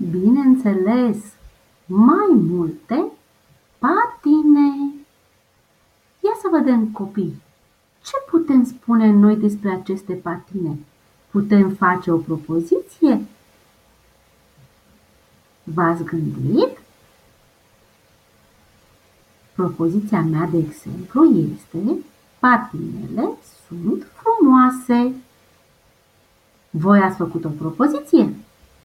Bineînțeles, mai multe patine. Ia să vedem, copii, ce putem spune noi despre aceste patine? Putem face o propoziție? V-ați gândit? Propoziția mea, de exemplu, este: patinele sunt frumoase. Voi ați făcut o propoziție?